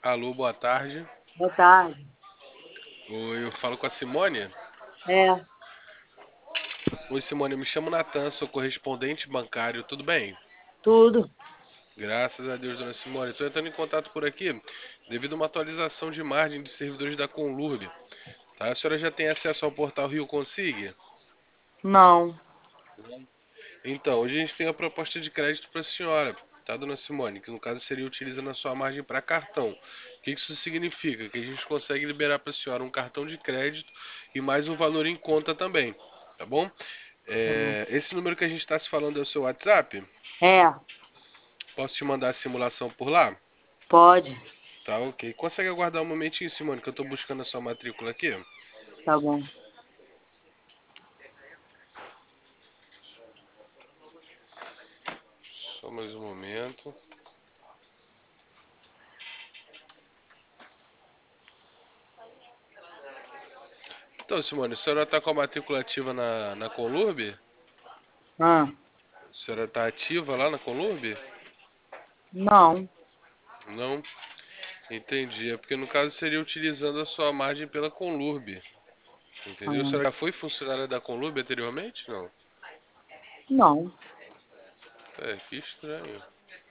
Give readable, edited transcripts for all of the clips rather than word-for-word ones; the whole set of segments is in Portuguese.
Alô, boa tarde. Boa tarde. Oi, eu falo com a Simone. É, Oi, Simone, eu me chamo Natan, sou correspondente bancário, tudo bem? tudo. Graças a Deus, dona Simone. Estou entrando em contato por aqui devido a uma atualização de margem de servidores da Conlurb. Tá? A senhora já tem acesso ao portal Rio Consig? Não. Então, hoje a gente tem a proposta de crédito para a senhora, tá, dona Simone? Que no caso seria utilizando a sua margem para cartão. O que isso significa? Que a gente consegue liberar para a senhora um cartão de crédito e mais um valor em conta também, tá bom? Esse número que a gente está se falando é o seu WhatsApp? É, Posso te mandar a simulação por lá? pode. Tá, ok. Consegue aguardar um momentinho, Simone, que eu estou buscando a sua matrícula aqui? Tá bom. Só mais um momento. Então, Simone, a senhora está com a matrícula ativa na Conlurb? Ah, A senhora está ativa lá na Conlurb? não. Não, entendi. É porque no caso seria utilizando a sua margem pela Conlurb. Entendeu? A Ah, senhora já foi funcionária da Conlurb anteriormente? Não. não. É, que estranho.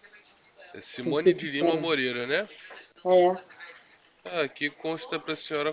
É Tem que Simone ser de Lima diferente. Moreira, né? É, Ah, aqui consta pra senhora